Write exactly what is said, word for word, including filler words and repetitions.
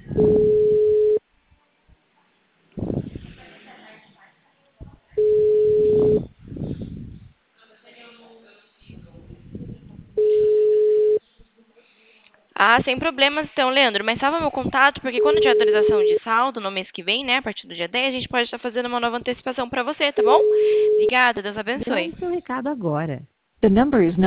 Ah, sem problemas então, Leandro. Mas salva meu contato, porque quando tiver atualização de saldo no mês que vem, né, a partir do dia dez, a gente pode estar fazendo uma nova antecipação para você, tá bom? Obrigada, Deus abençoe. Grave seu recado agora. The number is